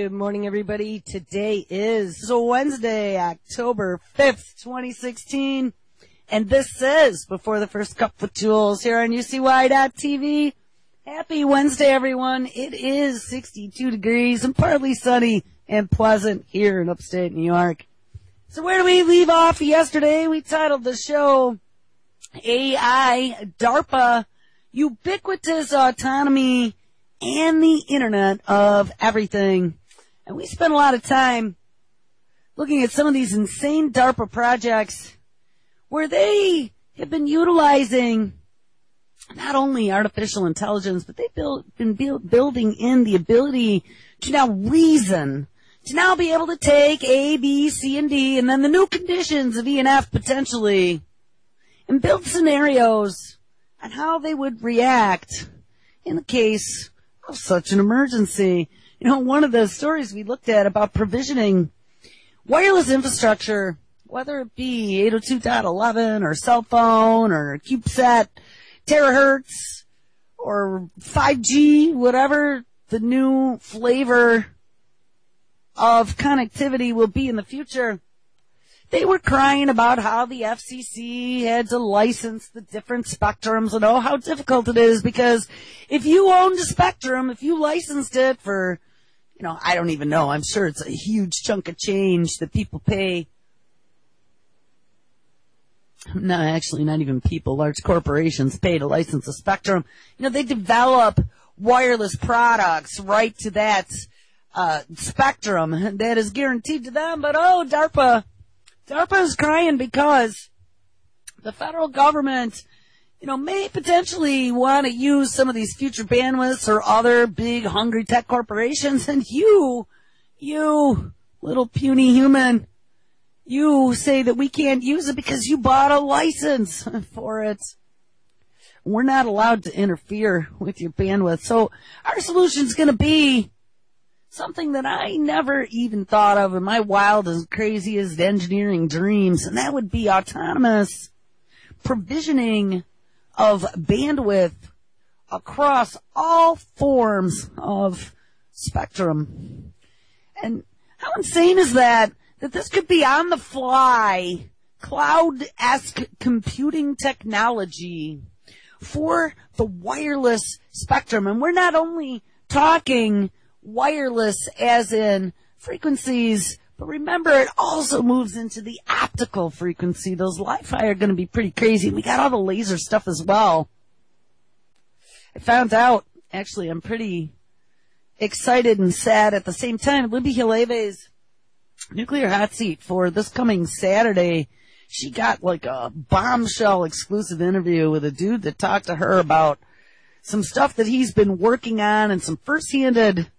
Good morning, everybody. Today is Wednesday, October 5th, 2016. And this is Before the First Cup with Jules here on UCY.TV. Happy Wednesday, everyone. It is 62 degrees and partly sunny and pleasant here in upstate New York. So where do we leave off yesterday? We titled the show AI, DARPA, Ubiquitous Autonomy, and the Internet of Everything. And we spent a lot of time looking at some of these insane DARPA projects where they have been utilizing not only artificial intelligence, but they've been building in the ability to now reason, to now be able to take A, B, C, and D, and then the new conditions of E and F potentially, and build scenarios on how they would react in the case of such an emergency. You know, one of the stories we looked at about provisioning wireless infrastructure, whether it be 802.11 or cell phone or CubeSat, terahertz, or 5G, whatever the new flavor of connectivity will be in the future. They were crying about how the FCC had to license the different spectrums and how difficult it is, because if you owned a spectrum, if you licensed it for, I don't even know, I'm sure it's a huge chunk of change that people pay. No, actually not even people, large corporations pay to license a spectrum. They develop wireless products right to that spectrum that is guaranteed to them, but DARPA is crying because the federal government, may potentially want to use some of these future bandwidths or other big hungry tech corporations, and you little puny human, you say that we can't use it because you bought a license for it. We're not allowed to interfere with your bandwidth. So our solution is going to be something that I never even thought of in my wildest, craziest engineering dreams, and that would be autonomous provisioning of bandwidth across all forms of spectrum. And how insane is that this could be on-the-fly, cloud-esque computing technology for the wireless spectrum. And we're not only talking wireless as in frequencies, but remember, it also moves into the optical frequency. Those Wi-Fi are going to be pretty crazy. We got all the laser stuff as well. I found out, actually, I'm pretty excited and sad at the same time. Libby Haleve's Nuclear Hot Seat for this coming Saturday, she got like a bombshell exclusive interview with a dude that talked to her about some stuff that he's been working on and some first-handed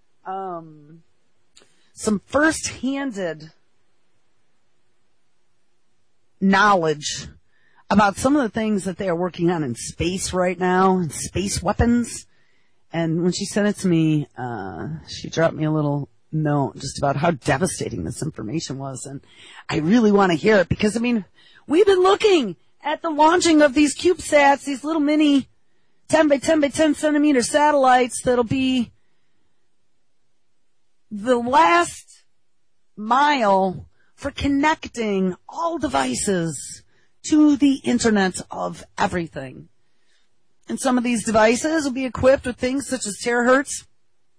knowledge about some of the things that they are working on in space right now, and space weapons. And when she sent it to me, she dropped me a little note just about how devastating this information was. And I really want to hear it because, we've been looking at the launching of these CubeSats, these little mini 10 by 10 by 10 centimeter satellites that'll be the last mile for connecting all devices to the Internet of Everything. And some of these devices will be equipped with things such as terahertz,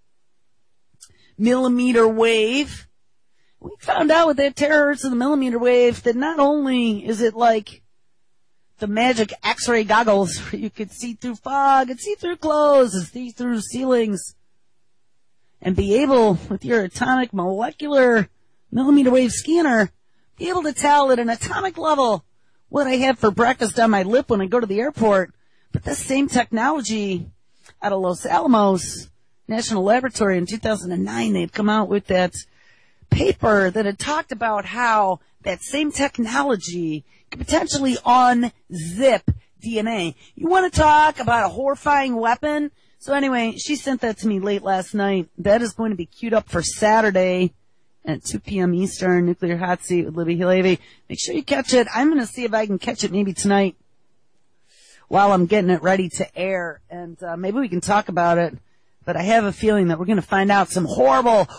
millimeter wave. We found out with that terahertz and the millimeter wave that not only is it like the magic X-ray goggles where you could see through fog and see through clothes and see through ceilings, and be able, with your atomic molecular millimeter wave scanner, be able to tell at an atomic level what I have for breakfast on my lip when I go to the airport. But this same technology out of Los Alamos National Laboratory in 2009, they've come out with that paper that had talked about how that same technology could potentially unzip DNA. You want to talk about a horrifying weapon? So anyway, she sent that to me late last night. That is going to be queued up for Saturday at 2 p.m. Eastern, Nuclear Hot Seat with Libby Haleve. Make sure you catch it. I'm going to see if I can catch it maybe tonight while I'm getting it ready to air, and maybe we can talk about it But I have a feeling that we're going to find out some horrible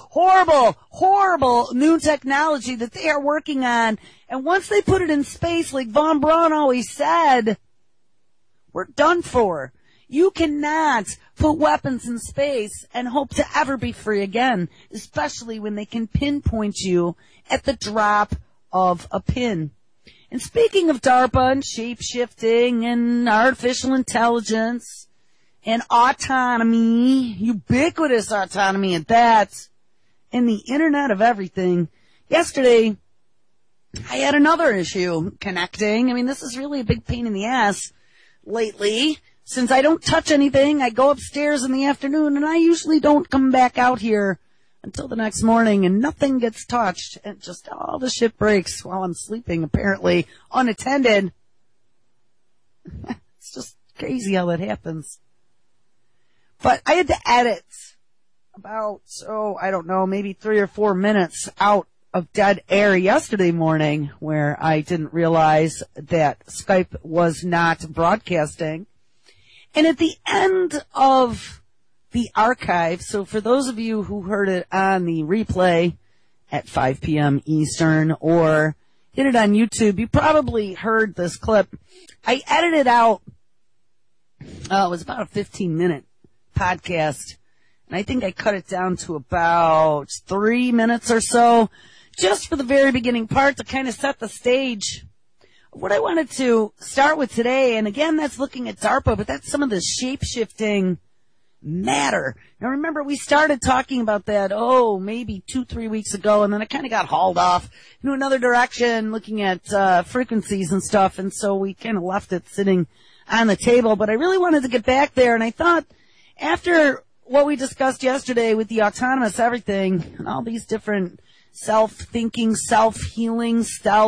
new technology that they are working on. And once they put it in space, like Von Braun always said, we're done for. You cannot put weapons in space and hope to ever be free again, especially when they can pinpoint you at the drop of a pin. And speaking of DARPA and shape-shifting and artificial intelligence and autonomy, ubiquitous autonomy at that, and the Internet of Everything, yesterday I had another issue connecting. I mean, this is really a big pain in the ass lately. Since I don't touch anything, I go upstairs in the afternoon, and I usually don't come back out here until the next morning, and nothing gets touched, and just all the shit breaks while I'm sleeping, apparently, unattended. It's just crazy how that happens. But I had to edit about, I don't know, maybe 3 or 4 minutes out of dead air yesterday morning, where I didn't realize that Skype was not broadcasting. And at the end of the archive, so for those of you who heard it on the replay at 5 p.m. Eastern or did it on YouTube, you probably heard this clip. I edited out, it was about a 15-minute podcast, and I think I cut it down to about 3 minutes or so, just for the very beginning part to kind of set the stage. What I wanted to start with today, and again, that's looking at DARPA, but that's some of the shape-shifting matter. Now remember, we started talking about that, maybe 2-3 weeks ago, and then it kind of got hauled off into another direction, looking at frequencies and stuff, and so we kind of left it sitting on the table. But I really wanted to get back there, and I thought, after what we discussed yesterday with the autonomous everything, and all these different self-thinking, self-healing,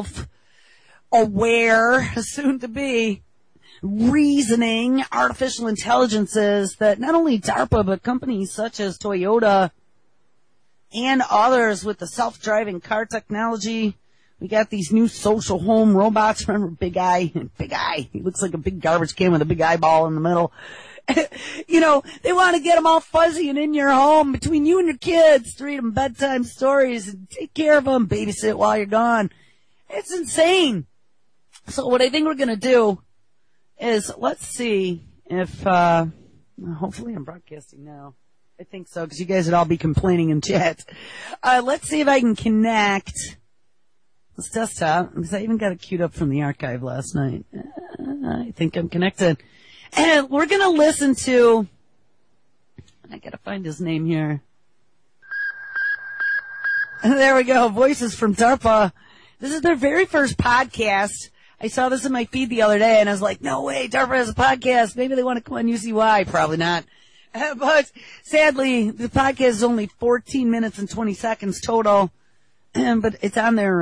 self-aware, soon-to-be, reasoning artificial intelligences that not only DARPA, but companies such as Toyota and others with the self-driving car technology. We got these new social home robots. Remember Big Eye? Big Eye. He looks like a big garbage can with a big eyeball in the middle. You know, they want to get them all fuzzy and in your home between you and your kids to read them bedtime stories and take care of them, babysit while you're gone. It's insane. So what I think we're going to do is, let's see if, hopefully I'm broadcasting now. I think so, because you guys would all be complaining in chat. Let's see if I can connect this desktop, because I even got it queued up from the archive last night. I think I'm connected. And we're going to listen to, I got to find his name here. There we go, Voices from DARPA. This is their very first podcast. I saw this in my feed the other day, and I was like, no way, DARPA has a podcast. Maybe they want to come on UCY. Probably not. But sadly, the podcast is only 14 minutes and 20 seconds total. But it's on their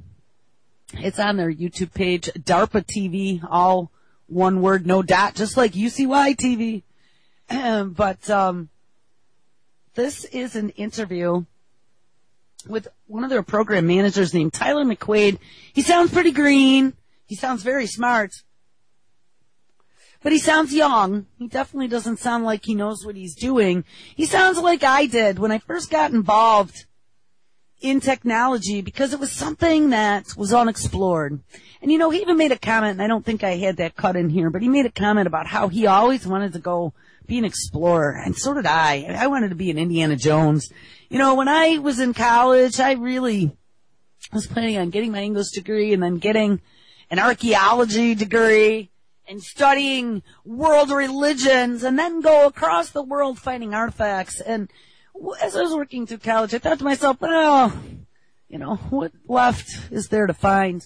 YouTube page, DARPA TV, all one word, no dot, just like UCY TV. But this is an interview with one of their program managers named Tyler McQuaid. He sounds pretty green. He sounds very smart. But he sounds young. He definitely doesn't sound like he knows what he's doing. He sounds like I did when I first got involved in technology, because it was something that was unexplored. And, you know, he even made a comment, and I don't think I had that cut in here, but he made a comment about how he always wanted to go be an explorer, and so did I. I wanted to be an Indiana Jones. You know, when I was in college, I really was planning on getting my English degree and then getting an archaeology degree and studying world religions and then go across the world finding artifacts. And as I was working through college, I thought to myself, well, you know, what left is there to find?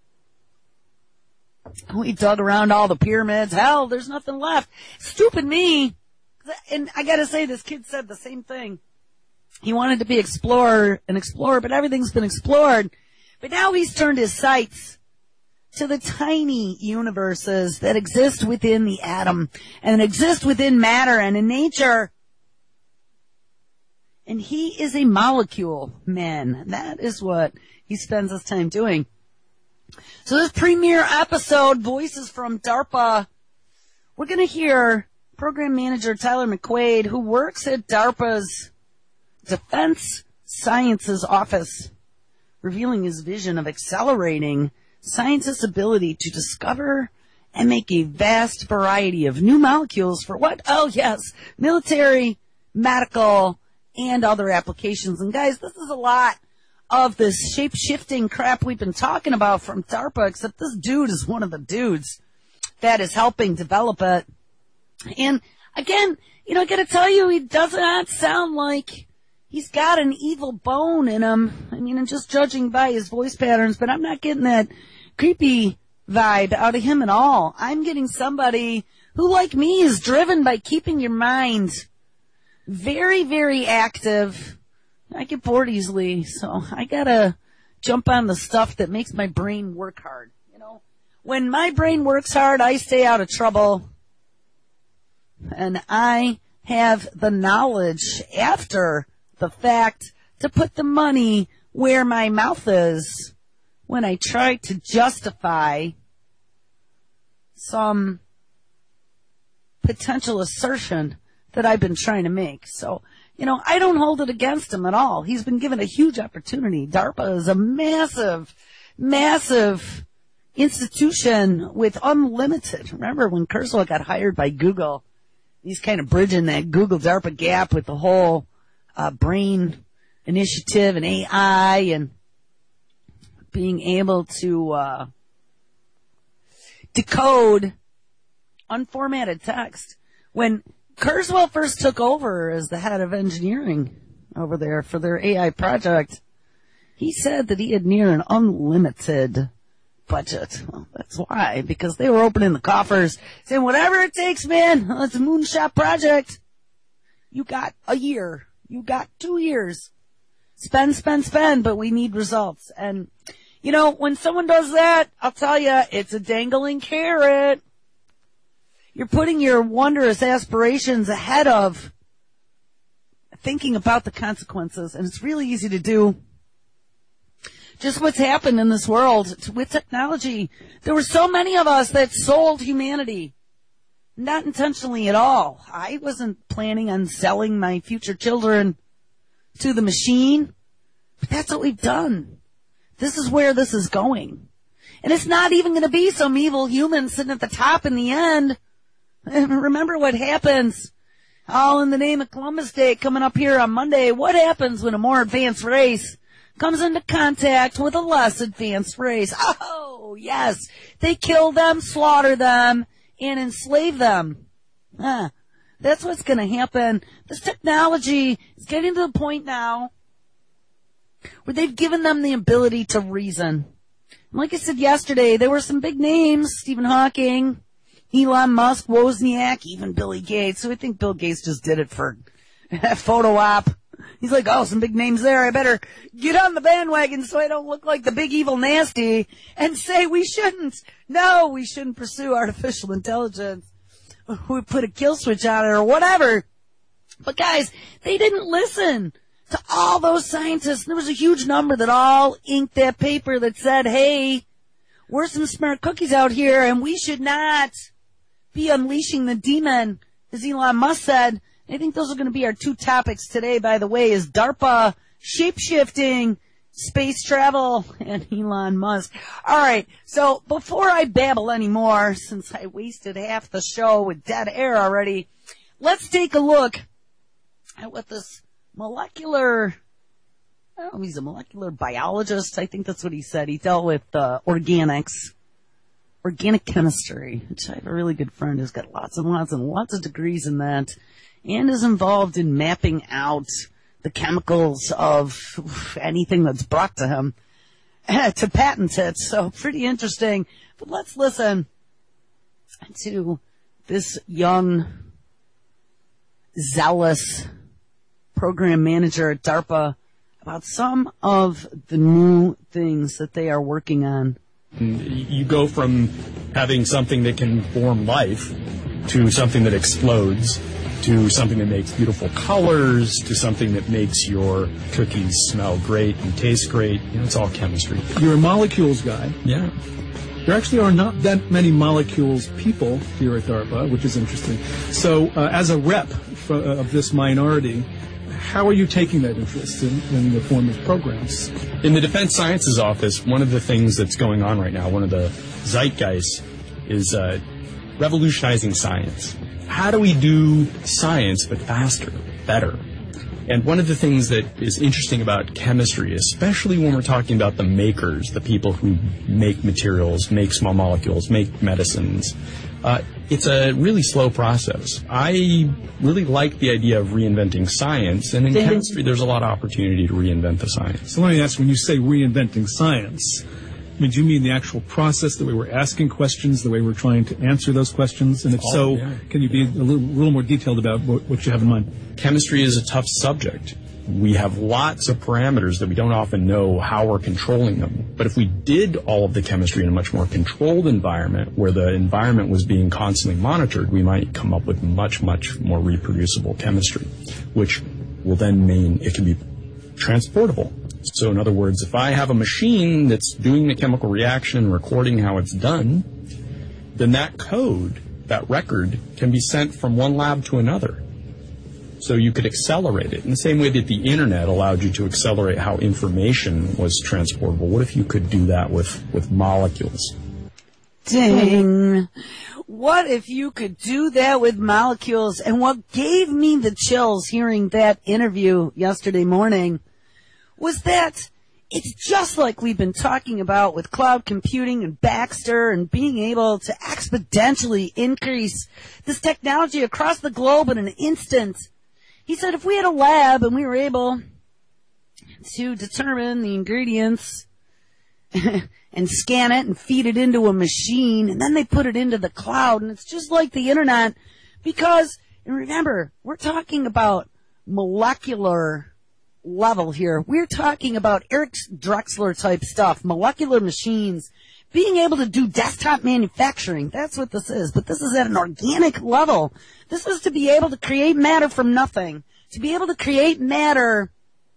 We dug around all the pyramids. Hell, there's nothing left. Stupid me. And I gotta say, this kid said the same thing. He wanted to be an explorer, but everything's been explored. But now he's turned his sights to the tiny universes that exist within the atom and exist within matter and in nature. And he is a molecule man. That is what he spends his time doing. So this premiere episode, Voices from DARPA, we're going to hear Program Manager Tyler McQuaid, who works at DARPA's Defense Sciences Office, revealing his vision of accelerating scientists' ability to discover and make a vast variety of new molecules for what? Oh, yes, military, medical, and other applications. And guys, this is a lot of this shape-shifting crap we've been talking about from DARPA, except this dude is one of the dudes that is helping develop it. And again, I gotta tell you, he does not sound like he's got an evil bone in him. I mean, I'm just judging by his voice patterns, but I'm not getting that creepy vibe out of him at all. I'm getting somebody who, like me, is driven by keeping your mind very, very active. I get bored easily, so I gotta jump on the stuff that makes my brain work hard. When my brain works hard, I stay out of trouble. And I have the knowledge after the fact to put the money where my mouth is when I try to justify some potential assertion that I've been trying to make. So, I don't hold it against him at all. He's been given a huge opportunity. DARPA is a massive, massive institution with unlimited. Remember when Kurzweil got hired by Google? He's kind of bridging that Google-DARPA gap with the whole brain initiative and AI and being able to decode unformatted text. When Kurzweil first took over as the head of engineering over there for their AI project, he said that he had near an unlimited budget. Well, that's why, because they were opening the coffers, saying, whatever it takes, man, it's a moonshot project. You got a year. You got 2 years. Spend, but we need results. And, when someone does that, I'll tell you, it's a dangling carrot. You're putting your wondrous aspirations ahead of thinking about the consequences, and it's really easy to do. Just what's happened in this world with technology. There were so many of us that sold humanity. Not intentionally at all. I wasn't planning on selling my future children to the machine. But that's what we've done. This is where this is going. And it's not even going to be some evil human sitting at the top in the end. Remember what happens. All in the name of Columbus Day coming up here on Monday. What happens when a more advanced race comes into contact with a less advanced race? Oh, yes. They kill them, slaughter them, and enslave them. That's what's going to happen. This technology is getting to the point now where they've given them the ability to reason. And like I said yesterday, there were some big names, Stephen Hawking, Elon Musk, Wozniak, even Billy Gates. So I think Bill Gates just did it for a photo op. He's like, some big names there. I better get on the bandwagon so I don't look like the big evil nasty and say we shouldn't pursue artificial intelligence. We put a kill switch on it or whatever. But guys, they didn't listen to all those scientists. There was a huge number that all inked that paper that said, hey, we're some smart cookies out here and we should not be unleashing the demon, as Elon Musk said. I think those are going to be our two topics today, by the way, is DARPA, shape-shifting, space travel, and Elon Musk. All right, so before I babble anymore, since I wasted half the show with dead air already, let's take a look at what this he's a molecular biologist. I think that's what he said. He dealt with organic chemistry, which I have a really good friend who's got lots and lots of degrees in that, and is involved in mapping out the chemicals of anything that's brought to him to patent it. So pretty interesting. But let's listen to this young, zealous program manager at DARPA about some of the new things that they are working on. You go from having something that can form life to something that explodes, to something that makes beautiful colors, to something that makes your cookies smell great and taste great. It's all chemistry. You're a molecules guy. Yeah. There actually are not that many molecules people here at DARPA, which is interesting. So as a rep of this minority, how are you taking that interest in the form of programs? In the Defense Sciences Office, one of the things that's going on right now, one of the zeitgeists, is revolutionizing science. How do we do science but faster, better? And one of the things that is interesting about chemistry, especially when we're talking about the makers, the people who make materials, make small molecules, make medicines, it's a really slow process. I really like the idea of reinventing science, and in chemistry there's a lot of opportunity to reinvent the science. So let me ask, when you say reinventing science, I mean, do you mean the actual process, the way we're asking questions, the way we're trying to answer those questions? And if so, can you be a little more detailed about what you have in mind? Chemistry is a tough subject. We have lots of parameters that we don't often know how we're controlling them. But if we did all of the chemistry in a much more controlled environment, where the environment was being constantly monitored, we might come up with much, much more reproducible chemistry, which will then mean it can be transportable. So in other words, if I have a machine that's doing the chemical reaction and recording how it's done, then that code, that record, can be sent from one lab to another. So you could accelerate it in the same way that the internet allowed you to accelerate how information was transportable. What if you could do that with molecules? Ding. What if you could do that with molecules? And what gave me the chills hearing that interview yesterday morning was that it's just like we've been talking about with cloud computing and Baxter and being able to exponentially increase this technology across the globe in an instant. He said if we had a lab and we were able to determine the ingredients and scan it and feed it into a machine, and then they put it into the cloud, and it's just like the internet, because, and remember, we're talking about molecular level here. We're talking about Eric Drexler type stuff, molecular machines, being able to do desktop manufacturing. That's what this is. But this is at an organic level. This is to be able to create matter from nothing, to be able to create matter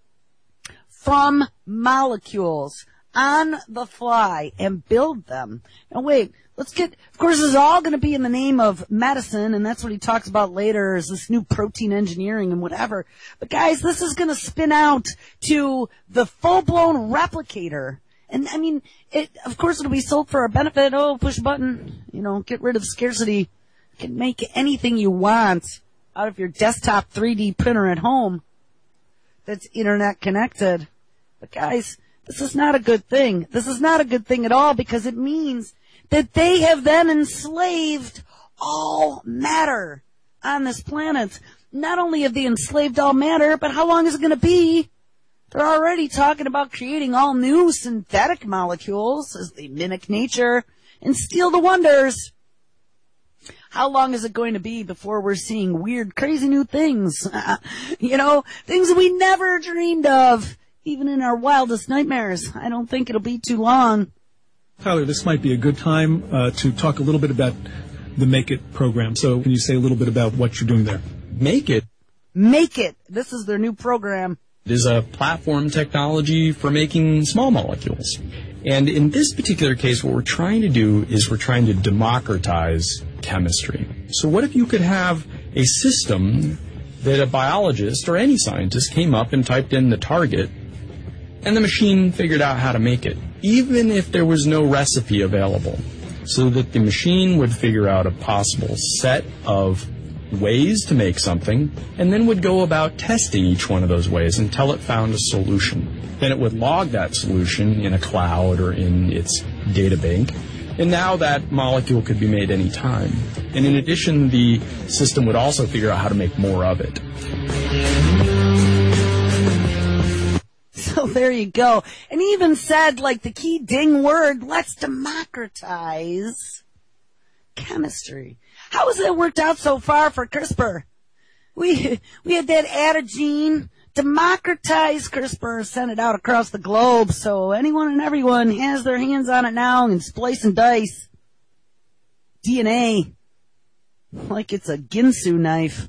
from molecules on the fly and build them. Now wait, let's get, of course this is all going to be in the name of medicine, and that's what he talks about later, is this new protein engineering and whatever. But guys, this is going to spin out to the full-blown replicator. And I mean, of course it'll be sold for our benefit. Oh, push a button, get rid of scarcity. You can make anything you want out of your desktop 3D printer at home that's internet connected. But guys, this is not a good thing. This is not a good thing at all, because it means that they have then enslaved all matter on this planet. Not only have they enslaved all matter, but how long is it going to be? They're already talking about creating all new synthetic molecules as they mimic nature and steal the wonders. How long is it going to be before we're seeing weird, crazy new things? Things that we never dreamed of, even in our wildest nightmares. I don't think it'll be too long. Tyler, this might be a good time to talk a little bit about the Make It program. So can you say a little bit about what you're doing there? Make It? Make It. This is their new program. It is a platform technology for making small molecules. And in this particular case, what we're trying to do is we're trying to democratize chemistry. So what if you could have a system that a biologist or any scientist came up and typed in the target, and the machine figured out how to make it, even if there was no recipe available, so that the machine would figure out a possible set of ways to make something, and then would go about testing each one of those ways until it found a solution. Then it would log that solution in a cloud or in its data bank, and now that molecule could be made any time. And in addition, the system would also figure out how to make more of it. So there you go. And he even said, the key ding word, let's democratize chemistry. How has that worked out so far for CRISPR? We had that added gene, democratize CRISPR, sent it out across the globe, so anyone and everyone has their hands on it now and splice and dice DNA like it's a Ginsu knife.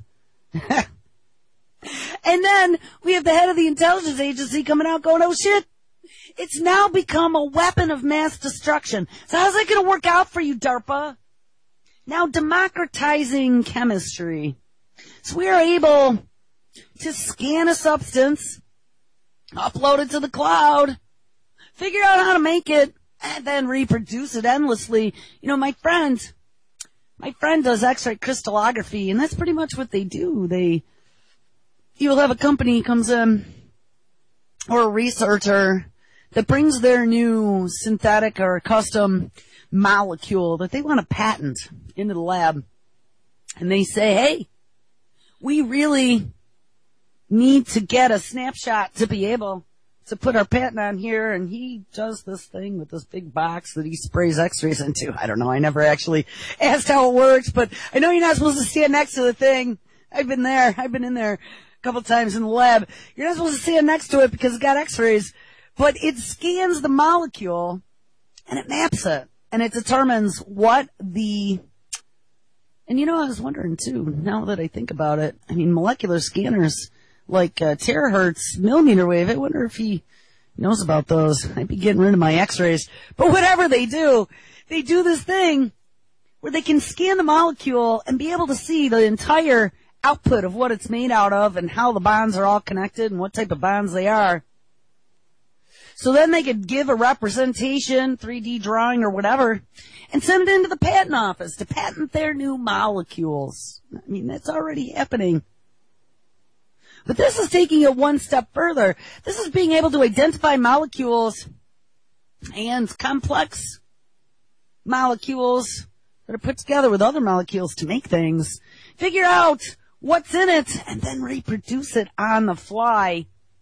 And then we have the head of the intelligence agency coming out going, oh shit, It's now become a weapon of mass destruction. So how's that going to work out for you, DARPA? Now democratizing chemistry. So we are able to scan a substance, upload it to the cloud, figure out how to make it, and then reproduce it endlessly. You know, my friend does X-ray crystallography, and that's pretty much what they do. You'll have a company comes in, or a researcher, that brings their new synthetic or custom molecule that they want to patent into the lab. And they say, hey, we really need to get a snapshot to be able to put our patent on here. And he does this thing with this big box that he sprays x-rays into. I don't know. I never actually asked how it works, but I know you're not supposed to stand next to the thing. I've been there. I've been in there a couple times in the lab. You're not supposed to stand next to it because it's got x-rays, but it scans the molecule and it maps it and it determines what and you know, I was wondering too, now that I think about it, I mean, molecular scanners like terahertz, millimeter wave, I wonder if he knows about those. I'd be getting rid of my x-rays. But whatever they do this thing where they can scan the molecule and be able to see the entire output of what it's made out of and how the bonds are all connected and what type of bonds they are. So then they could give a representation, 3D drawing or whatever, and send it into the patent office to patent their new molecules. I mean, that's already happening. But this is taking it one step further. This is being able to identify molecules and complex molecules that are put together with other molecules to make things, figure out what's in it, and then reproduce it on the fly,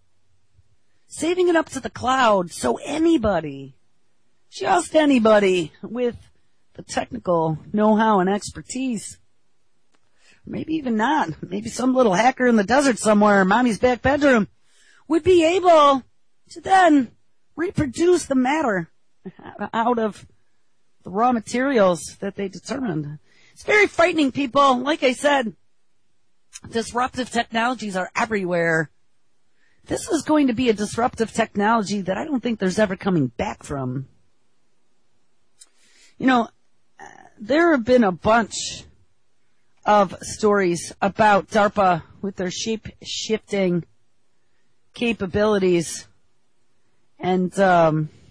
saving it up to the cloud so anybody, just anybody with the technical know-how and expertise, maybe even not, maybe some little hacker in the desert somewhere in mommy's back bedroom, would be able to then reproduce the matter out of the raw materials that they determined. It's very frightening, people. Like I said, disruptive technologies are everywhere. This is going to be a disruptive technology that I don't think there's ever coming back from. You know, there have been a bunch of stories about DARPA with their shape-shifting capabilities. And I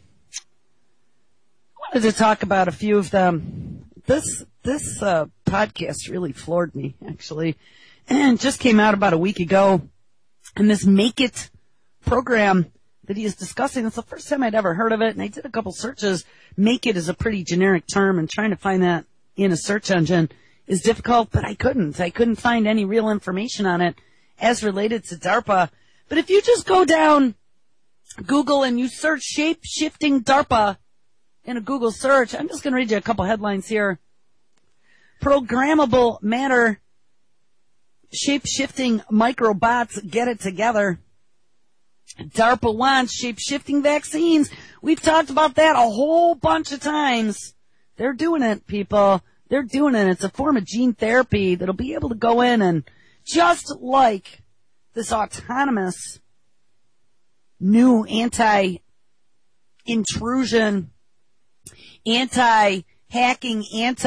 wanted to talk about a few of them. This podcast really floored me, actually. And just came out about a week ago. And this Make It program that he is discussing, it's the first time I'd ever heard of it, and I did a couple searches. Make It is a pretty generic term, and trying to find that in a search engine is difficult, but I couldn't find any real information on it as related to DARPA. But if you just go down Google and you search shape-shifting DARPA in a Google search, I'm just going to read you a couple headlines here. Programmable matter shape-shifting microbots get it together. DARPA wants shape-shifting vaccines. We've talked about that a whole bunch of times. They're doing it, people. They're doing it. It's a form of gene therapy that'll be able to go in and, just like this autonomous new anti-intrusion, anti-hacking,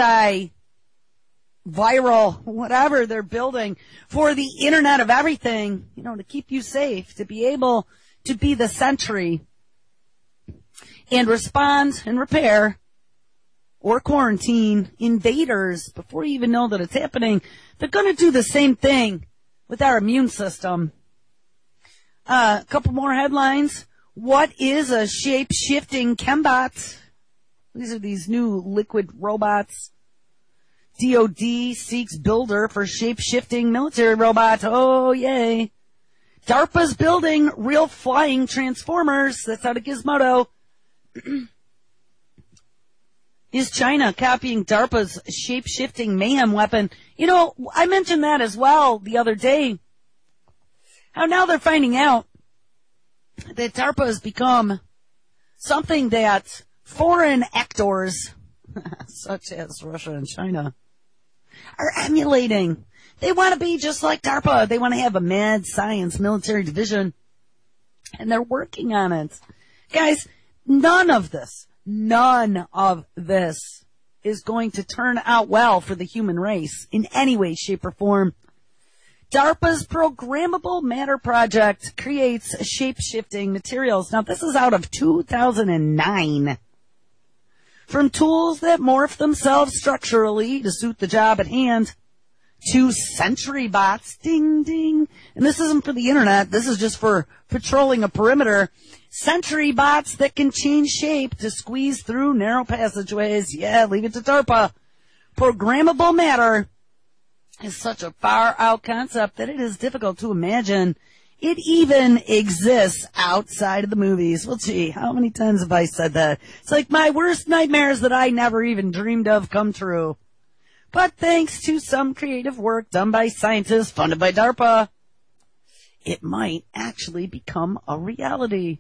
viral, whatever they're building for the Internet of Everything, you know, to keep you safe, to be able to be the sentry and respond and repair or quarantine invaders before you even know that it's happening. They're going to do the same thing with our immune system. A couple more headlines. What is a shape-shifting chembot? These are these new liquid robots. DOD seeks builder for shape-shifting military robot. Oh, yay. DARPA's building real flying transformers. That's out of Gizmodo. Is China copying DARPA's shape-shifting mayhem weapon? You know, I mentioned that as well the other day. How now they're finding out that DARPA has become something that foreign actors, such as Russia and China, are emulating. They want to be just like DARPA. They want to have a mad science military division, and they're working on it. Guys, none of this is going to turn out well for the human race in any way, shape, or form. DARPA's Programmable Matter Project creates shape-shifting materials. Now, this is out of 2009. From tools that morph themselves structurally to suit the job at hand, to sentry bots, ding, ding. And this isn't for the internet. This is just for patrolling a perimeter. Sentry bots that can change shape to squeeze through narrow passageways. Yeah, leave it to DARPA. Programmable matter is such a far-out concept that it is difficult to imagine it even exists outside of the movies. Well, gee, how many times have I said that? It's like my worst nightmares that I never even dreamed of come true. But thanks to some creative work done by scientists funded by DARPA, it might actually become a reality.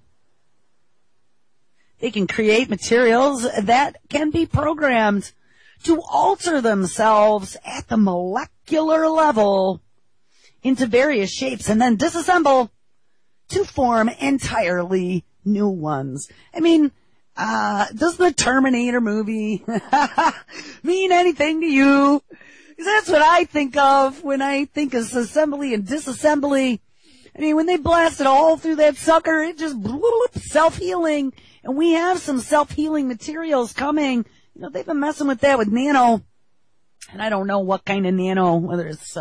They can create materials that can be programmed to alter themselves at the molecular level into various shapes and then disassemble to form entirely new ones. I mean, does the Terminator movie mean anything to you? 'Cause that's what I think of when I think of assembly and disassembly. I mean, when they blasted a hole through that sucker, it just self-healing. And we have some self-healing materials coming. You know, they've been messing with that with nano. And I don't know what kind of nano, whether it's,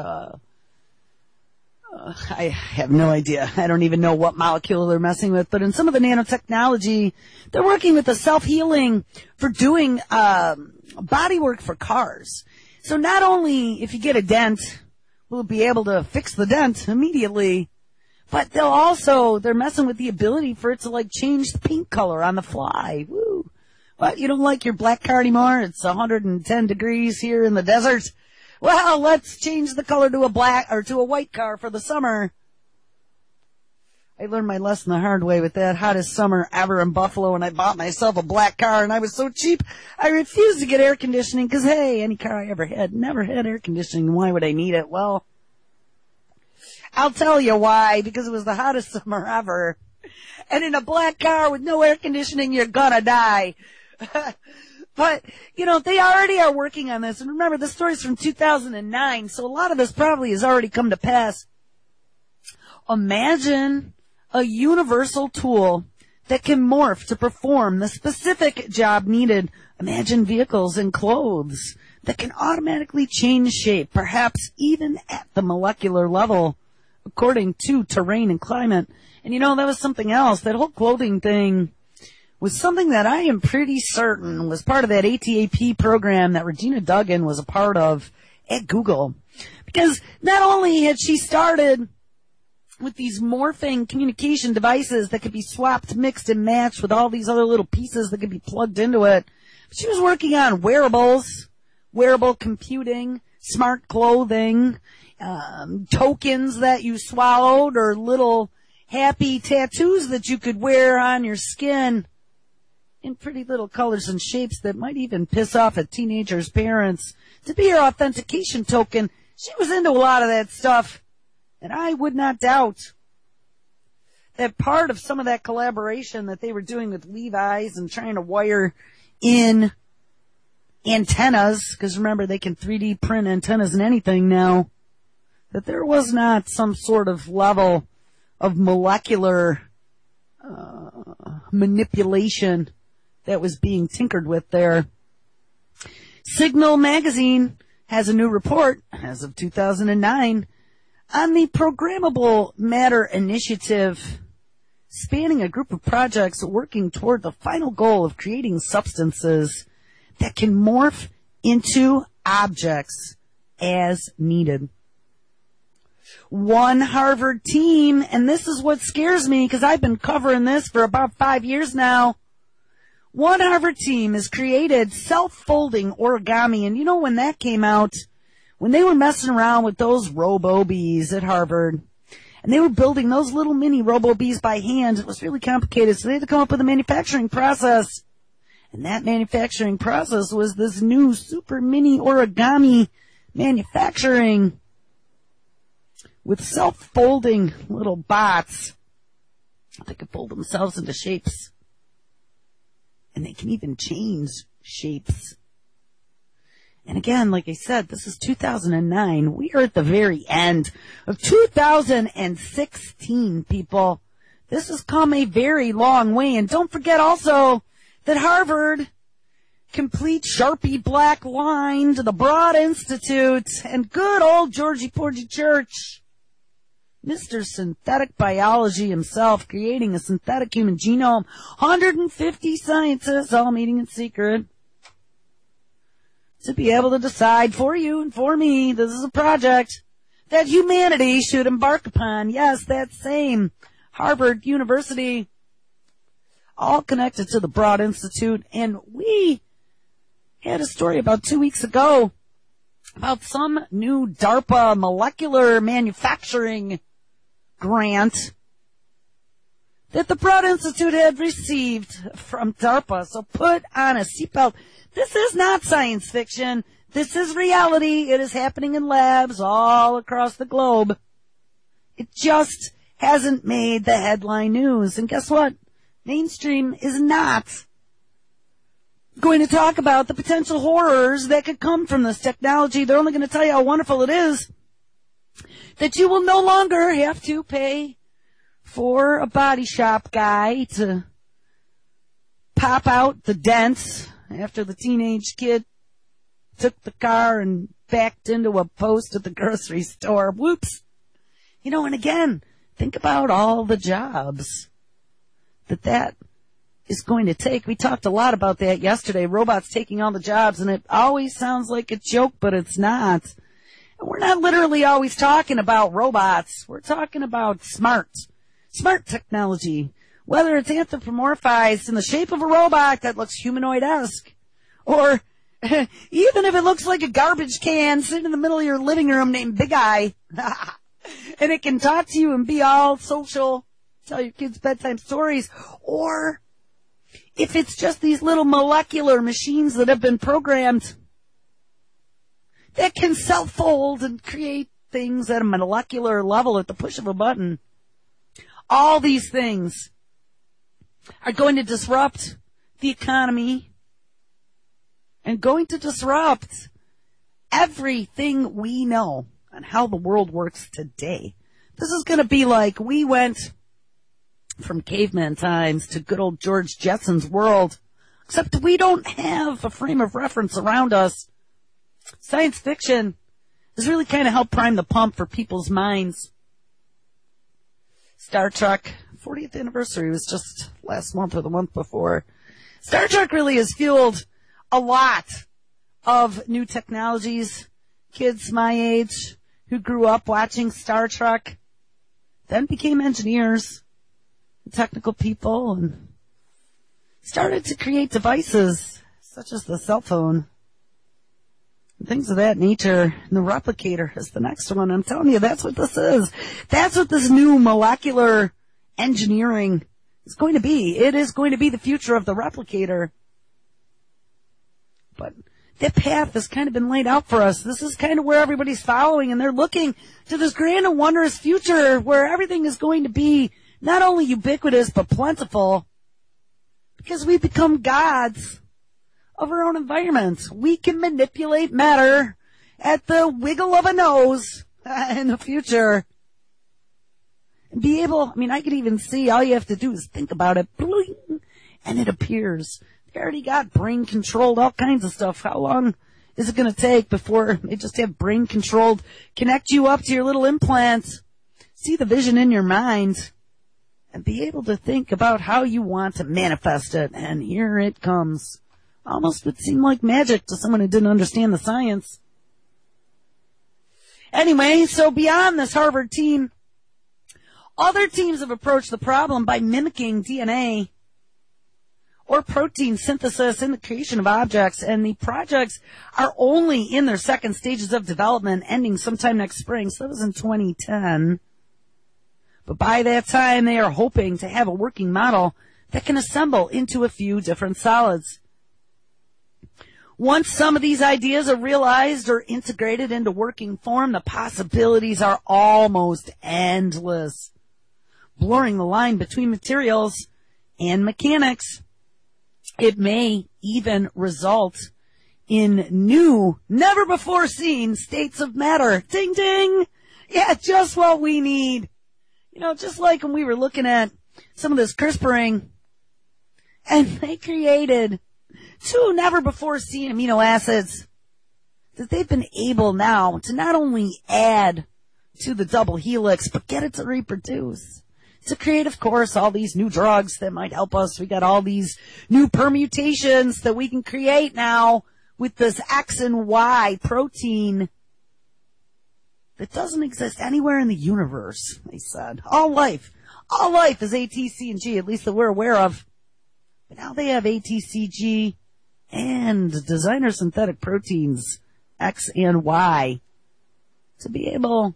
I have no idea. I don't even know what molecule they're messing with. But in some of the nanotechnology, they're working with the self-healing for doing body work for cars. So not only if you get a dent, we'll be able to fix the dent immediately, but they're messing with the ability for it to like change the paint color on the fly. Woo. What, you don't like your black car anymore? It's 110 degrees here in the desert. Well, let's change the color to a black or to a white car for the summer. I learned my lesson the hard way with that hottest summer ever in Buffalo, and I bought myself a black car, and I was so cheap, I refused to get air conditioning, because, hey, any car I ever had never had air conditioning. Why would I need it? Well, I'll tell you why, because it was the hottest summer ever. And in a black car with no air conditioning, you're gonna die. But, you know, they already are working on this. And remember, this story's from 2009, so a lot of this probably has already come to pass. Imagine a universal tool that can morph to perform the specific job needed. Imagine vehicles and clothes that can automatically change shape, perhaps even at the molecular level, according to terrain and climate. And you know, that was something else. That whole clothing thing was something that I am pretty certain was part of that ATAP program that Regina Duggan was a part of at Google. Because not only had she started with these morphing communication devices that could be swapped, mixed, and matched with all these other little pieces that could be plugged into it, but she was working on wearables, wearable computing, smart clothing, tokens that you swallowed, or little happy tattoos that you could wear on your skin in pretty little colors and shapes that might even piss off a teenager's parents to be her authentication token. She was into a lot of that stuff, and I would not doubt that part of some of that collaboration that they were doing with Levi's and trying to wire in antennas, because remember, they can 3D print antennas and anything now, that there was not some sort of level of molecular manipulation that was being tinkered with there. Signal magazine has a new report as of 2009 on the Programmable Matter Initiative, spanning a group of projects working toward the final goal of creating substances that can morph into objects as needed. One Harvard team, and this is what scares me because I've been covering this for about 5 years now. One Harvard team has created self-folding origami, and you know when that came out, when they were messing around with those Robo-Bees at Harvard, and they were building those little mini Robo-Bees by hand, it was really complicated, so they had to come up with a manufacturing process. And that manufacturing process was this new super mini origami manufacturing with self-folding little bots that could fold themselves into shapes. And they can even change shapes. And again, like I said, this is 2009. We are at the very end of 2016, people. This has come a very long way. And don't forget also that Harvard complete Sharpie black line to the Broad Institute and good old Georgie Porgy Church. Mr. Synthetic Biology himself creating a synthetic human genome. 150 scientists all meeting in secret to be able to decide for you and for me, this is a project that humanity should embark upon. Yes, that same Harvard University, all connected to the Broad Institute. And we had a story about 2 weeks ago about some new DARPA molecular manufacturing grant that the Broad Institute had received from DARPA. So put on a seatbelt. This is not science fiction. This is reality. It is happening in labs all across the globe. It just hasn't made the headline news. And guess what? Mainstream is not going to talk about the potential horrors that could come from this technology. They're only going to tell you how wonderful it is, that you will no longer have to pay for a body shop guy to pop out the dents after the teenage kid took the car and backed into a post at the grocery store. Whoops. You know, and again, think about all the jobs that is going to take. We talked a lot about that yesterday, robots taking all the jobs, and it always sounds like a joke, but it's not. And we're not literally always talking about robots. We're talking about smart technology. Whether it's anthropomorphized in the shape of a robot that looks humanoid-esque, or even if it looks like a garbage can sitting in the middle of your living room named Big Eye, and it can talk to you and be all social, tell your kids bedtime stories, or if it's just these little molecular machines that have been programmed that can self-fold and create things at a molecular level at the push of a button. All these things are going to disrupt the economy and going to disrupt everything we know on how the world works today. This is going to be like we went from caveman times to good old George Jetson's world, except we don't have a frame of reference around us. Science fiction has really kind of helped prime the pump for people's minds. Star Trek 40th anniversary was just last month or the month before. Star Trek really has fueled a lot of new technologies. Kids my age who grew up watching Star Trek then became engineers, technical people, and started to create devices such as the cell phone and things of that nature. And the replicator is the next one. I'm telling you, that's what this is. That's what this new molecular engineering is going to be. It is going to be the future of the replicator. But that path has kind of been laid out for us. This is kind of where everybody's following, and they're looking to this grand and wondrous future where everything is going to be not only ubiquitous but plentiful, because we become gods of our own environment. We can manipulate matter at the wiggle of a nose in the future. And be able, I could even see, all you have to do is think about it, bling, and it appears. They already got brain controlled, all kinds of stuff. How long is it going to take before they just have brain controlled, connect you up to your little implants, see the vision in your mind, and be able to think about how you want to manifest it? And here it comes. Almost would seem like magic to someone who didn't understand the science. Anyway, so beyond this Harvard team, other teams have approached the problem by mimicking DNA or protein synthesis in the creation of objects, and the projects are only in their second stages of development, ending sometime next spring. So that was in 2010. But by that time, they are hoping to have a working model that can assemble into a few different solids. Once some of these ideas are realized or integrated into working form, the possibilities are almost endless, blurring the line between materials and mechanics. It may even result in new, never before seen states of matter. Ding ding! Yeah, just what we need. You know, just like when we were looking at some of this CRISPRing, and they created 2 never before seen amino acids that they've been able now to not only add to the double helix, but get it to reproduce. To create, of course, all these new drugs that might help us. We got all these new permutations that we can create now with this X and Y protein that doesn't exist anywhere in the universe, they said. All life is ATC and G, at least that we're aware of. But now they have ATCG and designer synthetic proteins, X and Y, to be able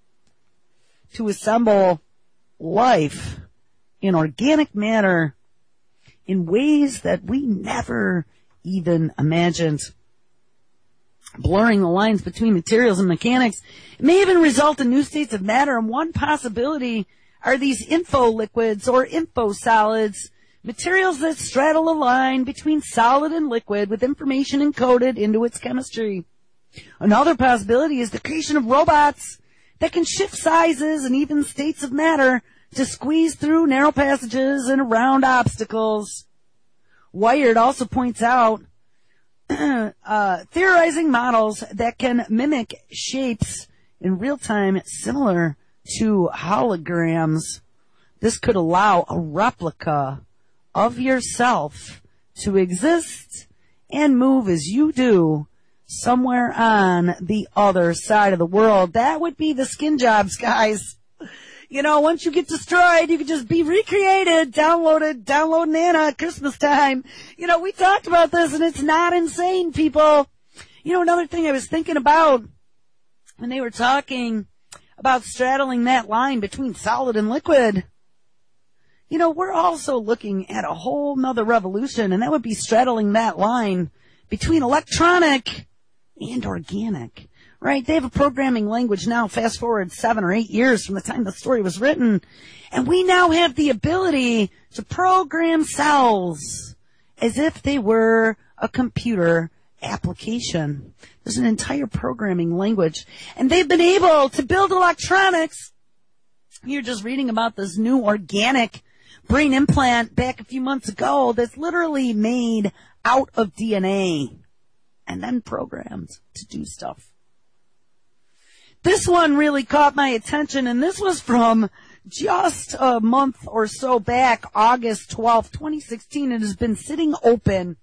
to assemble life in organic matter in ways that we never even imagined. Blurring the lines between materials and mechanics. It may even result in new states of matter, and one possibility are these info liquids or info solids, materials that straddle a line between solid and liquid with information encoded into its chemistry. Another possibility is the creation of robots that can shift sizes and even states of matter to squeeze through narrow passages and around obstacles. Wired also points out theorizing models that can mimic shapes in real time similar to holograms. This could allow a replica of yourself to exist and move as you do somewhere on the other side of the world. That would be the skin jobs, guys. You know, once you get destroyed, you can just be recreated, download Nana at Christmas time. You know, we talked about this, and it's not insane, people. You know, another thing I was thinking about when they were talking about straddling that line between solid and liquid, you know, we're also looking at a whole nother revolution, and that would be straddling that line between electronic and organic. Right? They have a programming language now, fast forward 7 or 8 years from the time the story was written, and we now have the ability to program cells as if they were a computer application. There's an entire programming language, and they've been able to build electronics. You're just reading about this new organic brain implant back a few months ago that's literally made out of DNA and then programmed to do stuff. This one really caught my attention, and this was from just a month or so back, August 12th, 2016. It has been sitting open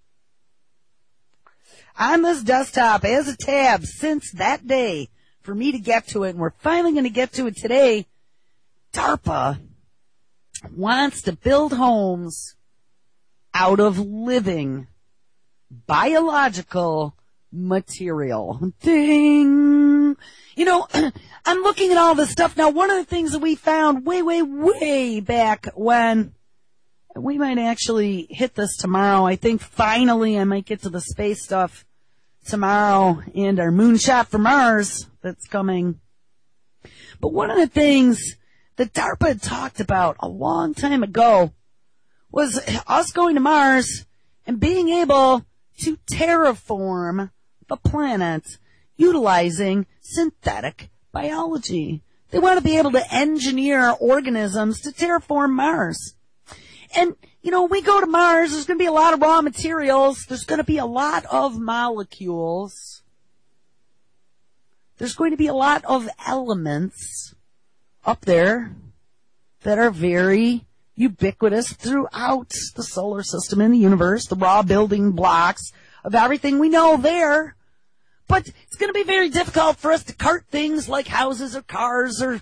on this desktop as a tab since that day for me to get to it, and we're finally going to get to it today. DARPA wants to build homes out of living biological material. Ding! You know, I'm looking at all this stuff now. One of the things that we found way back when, we might actually hit this tomorrow. I think finally I might get to the space stuff tomorrow and our moonshot for Mars that's coming. But one of the things that DARPA had talked about a long time ago was us going to Mars and being able to terraform the planet utilizing synthetic biology. They want to be able to engineer organisms to terraform Mars. And, you know, when we go to Mars, there's going to be a lot of raw materials. There's going to be a lot of molecules. There's going to be a lot of elements up there that are very ubiquitous throughout the solar system and the universe, the raw building blocks of everything we know there. But it's going to be very difficult for us to cart things like houses or cars or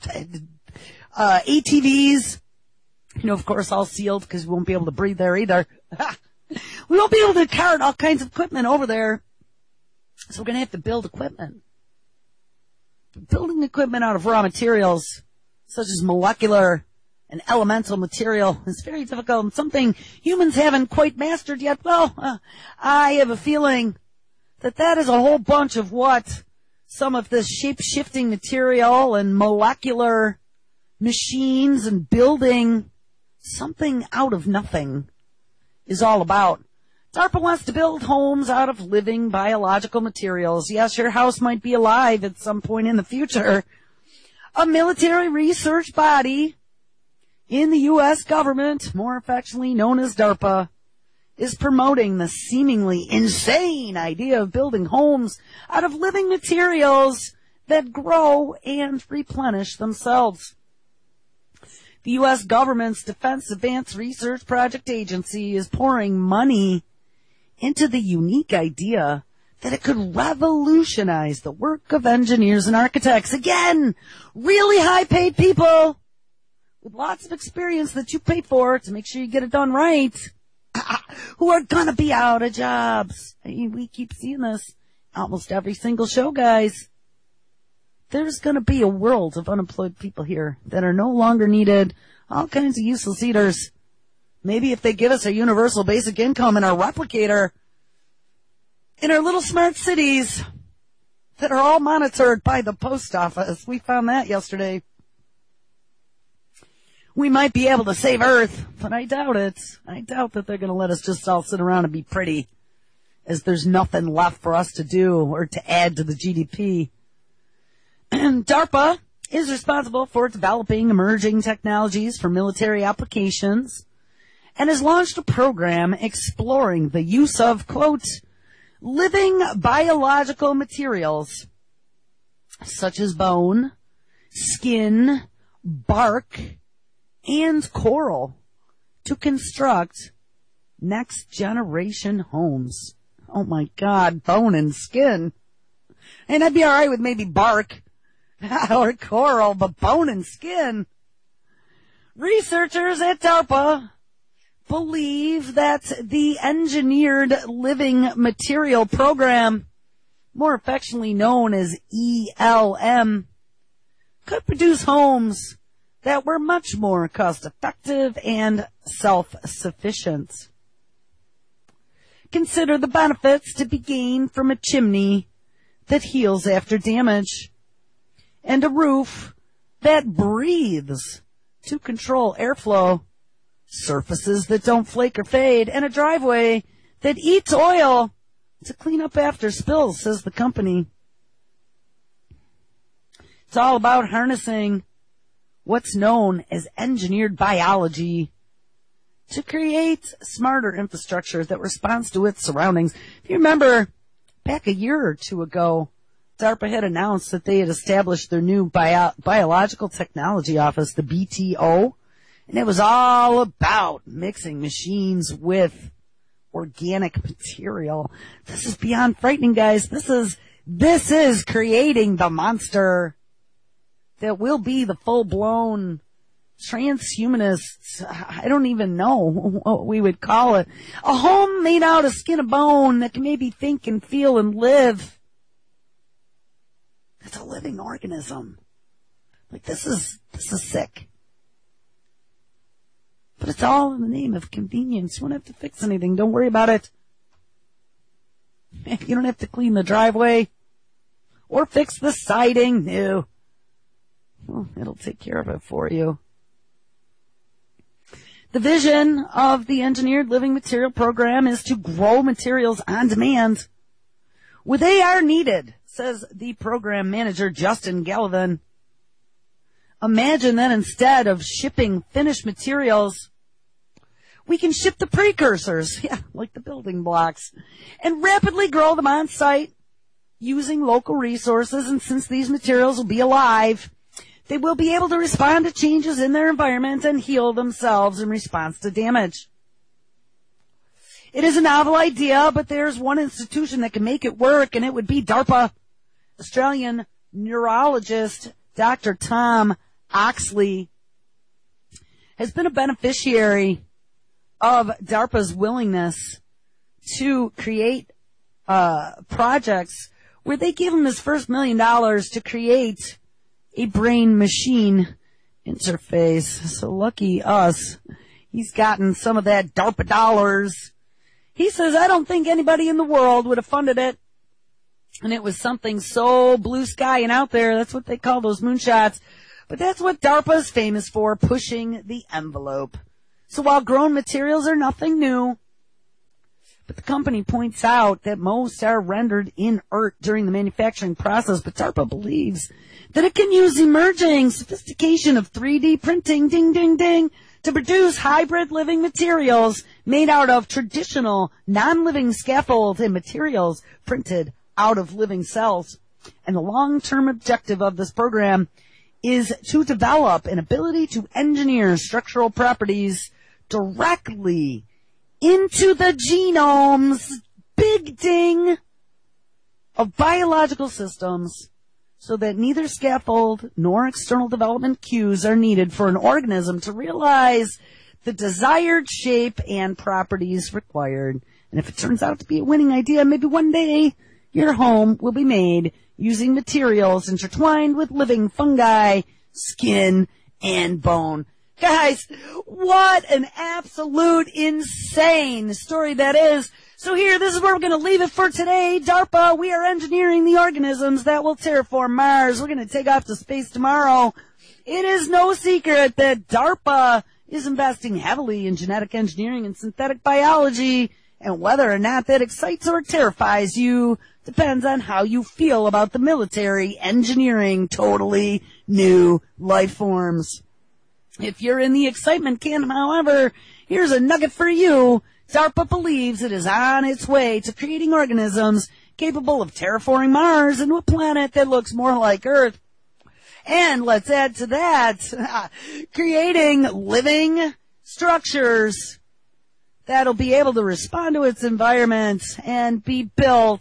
ATVs. You know, of course, all sealed because we won't be able to breathe there either. We won't be able to cart all kinds of equipment over there. So we're going to have to build equipment. Building equipment out of raw materials, such as molecular and elemental material, is very difficult and something humans haven't quite mastered yet. Well, I have a feeling that is a whole bunch of what some of this shape-shifting material and molecular machines and building something out of nothing is all about. DARPA wants to build homes out of living biological materials. Yes, your house might be alive at some point in the future. A military research body in the U.S. government, more affectionately known as DARPA, is promoting the seemingly insane idea of building homes out of living materials that grow and replenish themselves. The U.S. government's Defense Advanced Research Project Agency is pouring money into the unique idea that it could revolutionize the work of engineers and architects. Again, really high-paid people with lots of experience that you pay for to make sure you get it done right, who are gonna be out of jobs. I mean, we keep seeing this almost every single show, guys. There's gonna be a world of unemployed people here that are no longer needed. All kinds of useless eaters. Maybe if they give us a universal basic income and a replicator in our little smart cities that are all monitored by the post office. We found that yesterday. We might be able to save Earth, but I doubt it. I doubt that they're going to let us just all sit around and be pretty, as there's nothing left for us to do or to add to the GDP. DARPA is responsible for developing emerging technologies for military applications and has launched a program exploring the use of, quote, living biological materials such as bone, skin, bark, and coral to construct next generation homes. Oh my God, bone and skin. And I'd be alright with maybe bark or coral, but bone and skin. Researchers at DARPA believe that the Engineered Living Material Program, more affectionately known as ELM, could produce homes that were much more cost-effective and self-sufficient. Consider the benefits to be gained from a chimney that heals after damage, and a roof that breathes to control airflow, surfaces that don't flake or fade, and a driveway that eats oil to clean up after spills, says the company. It's all about harnessing what's known as engineered biology to create smarter infrastructure that responds to its surroundings. If you remember, back a year or two ago, DARPA had announced that they had established their new biological technology office, the BTO, and it was all about mixing machines with organic material. This is beyond frightening, guys. This is creating the monster that will be the full-blown transhumanists. I don't even know what we would call it. A home made out of skin and bone that can maybe think and feel and live. It's a living organism. Like, this is sick. But it's all in the name of convenience. You won't have to fix anything. Don't worry about it. You don't have to clean the driveway or fix the siding. No. Well, it'll take care of it for you. The vision of the Engineered Living Material Program is to grow materials on demand where they are needed, says the program manager, Justin Gallivan. Imagine that instead of shipping finished materials, we can ship the precursors, like the building blocks, and rapidly grow them on site using local resources. And since these materials will be alive, they will be able to respond to changes in their environment and heal themselves in response to damage. It is a novel idea, but there's one institution that can make it work, and it would be DARPA. Australian neurologist Dr. Tom Oxley has been a beneficiary of DARPA's willingness to create projects where they give him his first $1 million to create a brain-machine interface. So lucky us, he's gotten some of that DARPA dollars. He says, I don't think anybody in the world would have funded it. And it was something so blue sky and out there. That's what they call those moonshots. But that's what DARPA is famous for, pushing the envelope. So while grown materials are nothing new, But the company points out that most are rendered inert during the manufacturing process, but DARPA believes that it can use emerging sophistication of 3D printing, ding, ding, ding, to produce hybrid living materials made out of traditional non-living scaffold and materials printed out of living cells. And the long-term objective of this program is to develop an ability to engineer structural properties directly into the genomes, big ding, of biological systems, so that neither scaffold nor external development cues are needed for an organism to realize the desired shape and properties required. And if it turns out to be a winning idea, maybe one day your home will be made using materials intertwined with living fungi, skin, and bone. Guys, what an absolute insane story that is. So here, this is where we're going to leave it for today. DARPA, we are engineering the organisms that will terraform Mars. We're going to take off to space tomorrow. It is no secret that DARPA is investing heavily in genetic engineering and synthetic biology, and whether or not that excites or terrifies you depends on how you feel about the military engineering totally new life forms. If you're in the excitement camp, however, here's a nugget for you. DARPA believes it is on its way to creating organisms capable of terraforming Mars into a planet that looks more like Earth. And let's add to that, creating living structures that'll be able to respond to its environment and be built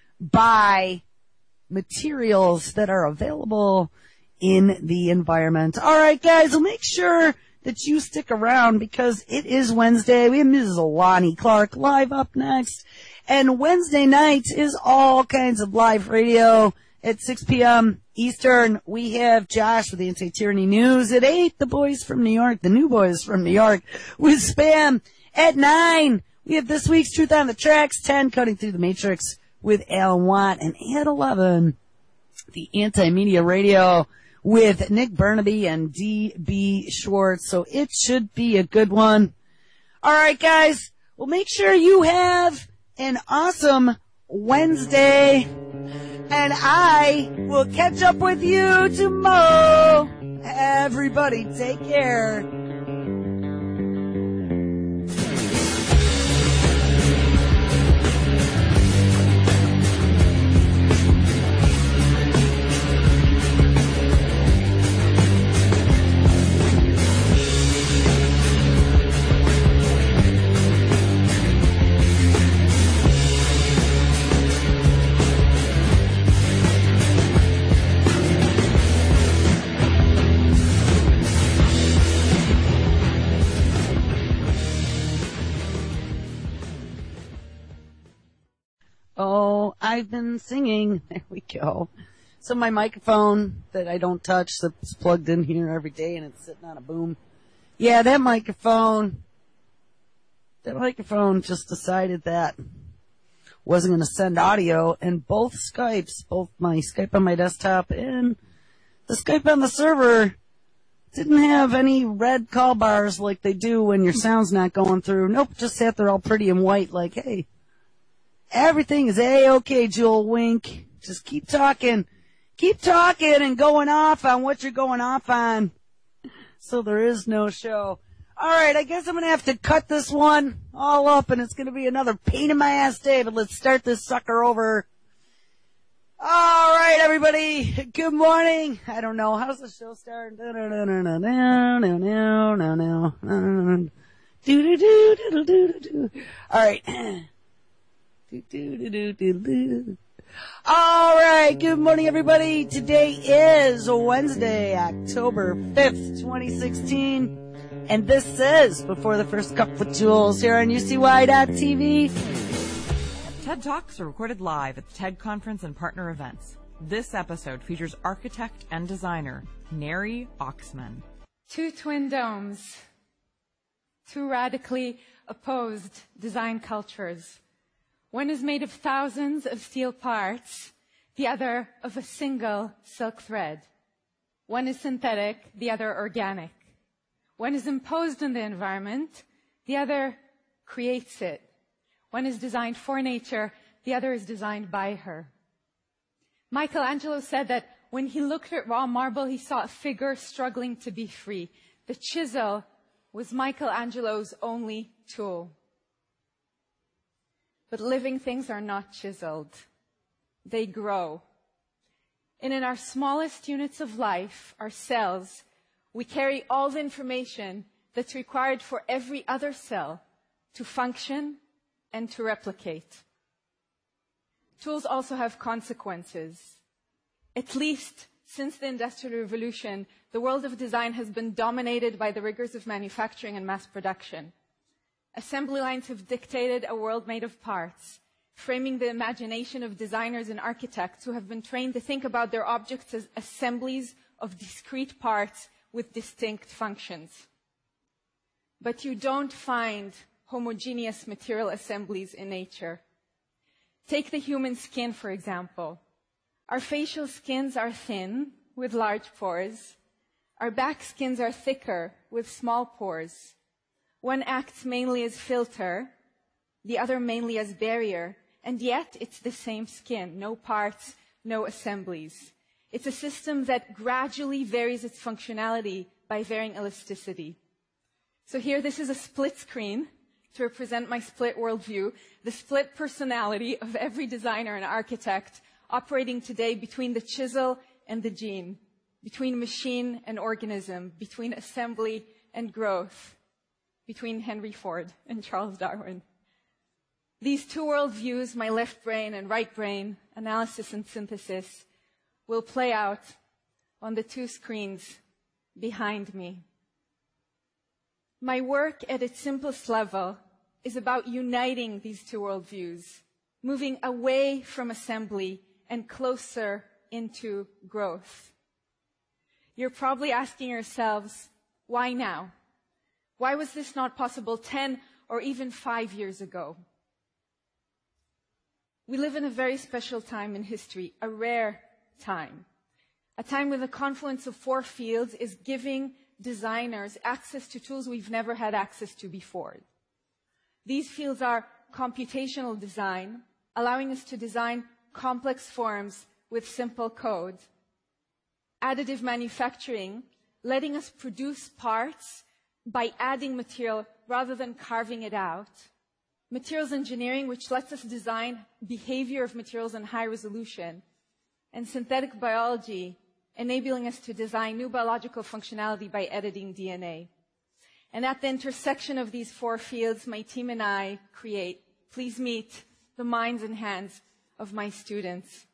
by materials that are available in the environment. All right, guys, well, make sure that you stick around because it is Wednesday. We have Mrs. Alani Clark live up next. And Wednesday night is all kinds of live radio at 6 p.m. Eastern. We have Josh with the Anti-Tyranny News at 8. The boys from New York, the new boys from New York with Spam at 9. We have this week's Truth on the Tracks, 10, Cutting Through the Matrix with Alan Watt. And at 11, the Anti-Media Radio with Nick Burnaby and D.B. Schwartz. So it should be a good one. All right, guys. Well, make sure you have an awesome Wednesday. And I will catch up with you tomorrow. Everybody, take care. Oh, I've been singing. There we go. So my microphone that I don't touch, that's plugged in here every day and it's sitting on a boom. Yeah, that microphone just decided that wasn't going to send audio, and both Skypes, both my Skype on my desktop and the Skype on the server, didn't have any red call bars like they do when your sound's not going through. Nope, just sat there all pretty and white like, hey, everything is A-okay, Jewel Wink. Just keep talking and going off on what you're going off on. So there is no show. All right, I guess I'm going to have to cut this one all up, and it's going to be another pain in my ass day, but let's start this sucker over. All right, everybody, good morning. I don't know, how's the show start? All right. All right, good morning, everybody. Today is Wednesday, October 5th, 2016. And this is Before the First Cup with Jules here on UCY.TV. TED Talks are recorded live at the TED Conference and partner events. This episode features architect and designer Neri Oxman. Two twin domes, two radically opposed design cultures. One is made of thousands of steel parts, the other of a single silk thread. One is synthetic, the other organic. One is imposed on the environment, the other creates it. One is designed for nature, the other is designed by her. Michelangelo said that when he looked at raw marble, he saw a figure struggling to be free. The chisel was Michelangelo's only tool. But living things are not chiseled. They grow. And in our smallest units of life, our cells, we carry all the information that's required for every other cell to function and to replicate. Tools also have consequences. At least since the Industrial Revolution, the world of design has been dominated by the rigors of manufacturing and mass production. Assembly lines have dictated a world made of parts, framing the imagination of designers and architects who have been trained to think about their objects as assemblies of discrete parts with distinct functions. But you don't find homogeneous material assemblies in nature. Take the human skin, for example. Our facial skins are thin, with large pores. Our back skins are thicker, with small pores. One acts mainly as filter, the other mainly as barrier, and yet it's the same skin, no parts, no assemblies. It's a system that gradually varies its functionality by varying elasticity. So here, this is a split screen to represent my split worldview, the split personality of every designer and architect operating today between the chisel and the gene, between machine and organism, between assembly and growth, between Henry Ford and Charles Darwin. These two worldviews, my left brain and right brain, analysis and synthesis, will play out on the two screens behind me. My work at its simplest level is about uniting these two worldviews, moving away from assembly and closer into growth. You're probably asking yourselves, why now? Why was this not possible 10 or even 5 years ago? We live in a very special time in history, a rare time. A time when the confluence of four fields is giving designers access to tools we've never had access to before. These fields are computational design, allowing us to design complex forms with simple code. Additive manufacturing, letting us produce parts by adding material rather than carving it out. Materials engineering, which lets us design behavior of materials in high resolution. And synthetic biology, enabling us to design new biological functionality by editing DNA. And at the intersection of these four fields, my team and I create. Please meet the minds and hands of my students.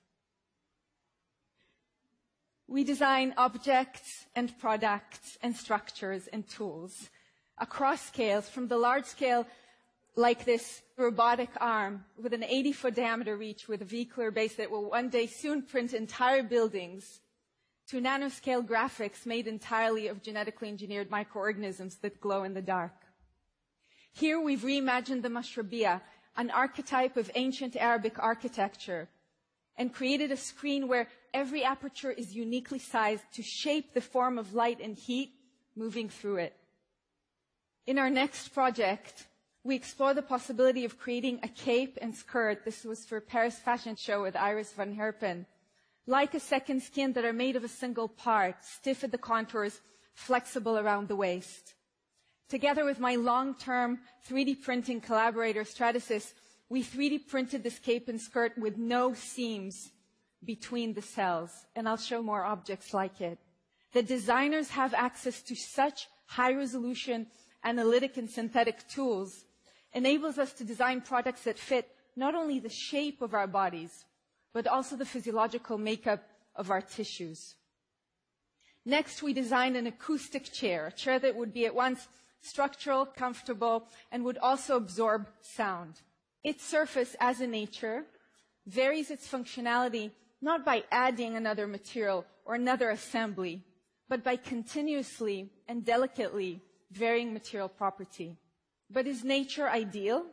We design objects and products and structures and tools across scales, from the large scale like this robotic arm with an 80-foot diameter reach with a vehicular base that will one day soon print entire buildings, to nanoscale graphics made entirely of genetically engineered microorganisms that glow in the dark. Here we've reimagined the mashrabiyah, an archetype of ancient Arabic architecture, and created a screen where every aperture is uniquely sized to shape the form of light and heat moving through it. In our next project, we explore the possibility of creating a cape and skirt. This was for Paris Fashion Show with Iris van Herpen. Like a second skin that are made of a single part, stiff at the contours, flexible around the waist. Together with my long-term 3D printing collaborator, Stratasys, we 3D printed this cape and skirt with no seams between the cells. And I'll show more objects like it. The designers have access to such high-resolution analytic and synthetic tools enables us to design products that fit not only the shape of our bodies, but also the physiological makeup of our tissues. Next, we designed an acoustic chair, a chair that would be at once structural, comfortable, and would also absorb sound. Its surface, as in nature, varies its functionality not by adding another material or another assembly, but by continuously and delicately varying material property. But is nature ideal?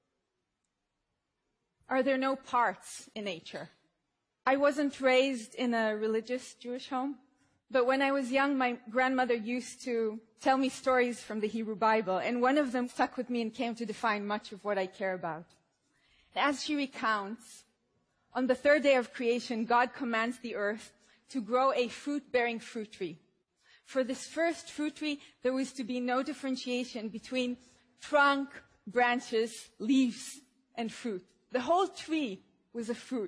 Are there no parts in nature? I wasn't raised in a religious Jewish home, but when I was young, my grandmother used to tell me stories from the Hebrew Bible, and one of them stuck with me and came to define much of what I care about. As she recounts, on the third day of creation, God commands the earth to grow a fruit-bearing fruit tree. For this first fruit tree, there was to be no differentiation between trunk, branches, leaves, and fruit. The whole tree was a fruit.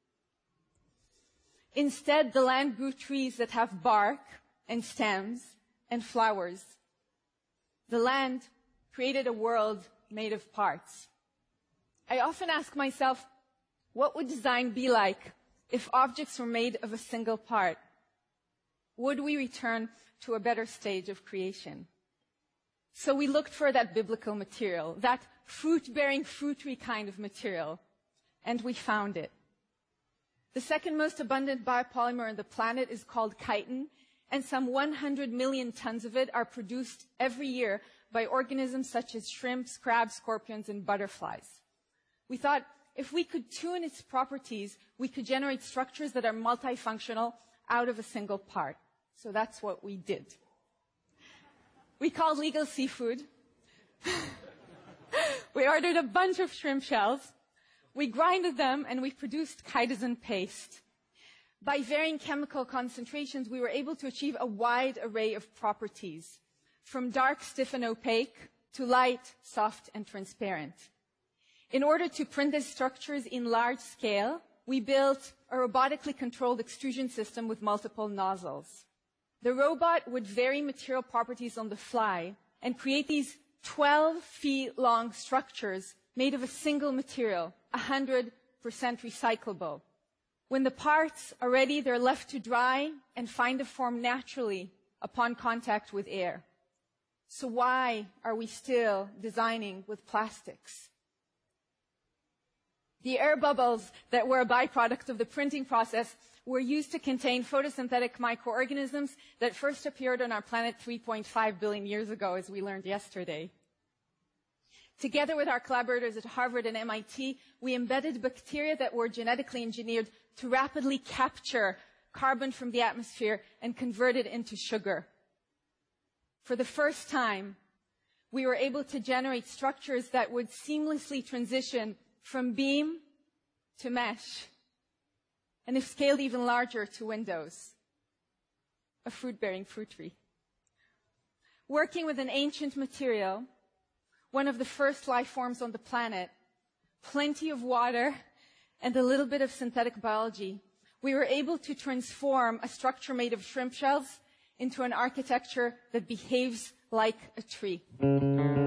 Instead, the land grew trees that have bark and stems and flowers. The land created a world made of parts. I often ask myself, what would design be like if objects were made of a single part? Would we return to a better stage of creation? So we looked for that biblical material, that fruit-bearing, fruit tree kind of material, and we found it. The second most abundant biopolymer on the planet is called chitin, and some 100 million tons of it are produced every year by organisms such as shrimps, crabs, scorpions, and butterflies. We thought if we could tune its properties, we could generate structures that are multifunctional out of a single part. So that's what we did. We called Legal Seafood. We ordered a bunch of shrimp shells. We grinded them and we produced chitosan paste. By varying chemical concentrations, we were able to achieve a wide array of properties, from dark, stiff, and opaque to light, soft, and transparent. In order to print these structures in large scale, we built a robotically controlled extrusion system with multiple nozzles. The robot would vary material properties on the fly and create these 12 feet long structures made of a single material, 100% recyclable. When the parts are ready, they're left to dry and find a form naturally upon contact with air. So why are we still designing with plastics? The air bubbles that were a byproduct of the printing process were used to contain photosynthetic microorganisms that first appeared on our planet 3.5 billion years ago, as we learned yesterday. Together with our collaborators at Harvard and MIT, we embedded bacteria that were genetically engineered to rapidly capture carbon from the atmosphere and convert it into sugar. For the first time, we were able to generate structures that would seamlessly transition from beam to mesh, and if scaled even larger, to windows. A fruit-bearing fruit tree. Working with an ancient material, one of the first life forms on the planet, plenty of water, and a little bit of synthetic biology, we were able to transform a structure made of shrimp shells into an architecture that behaves like a tree.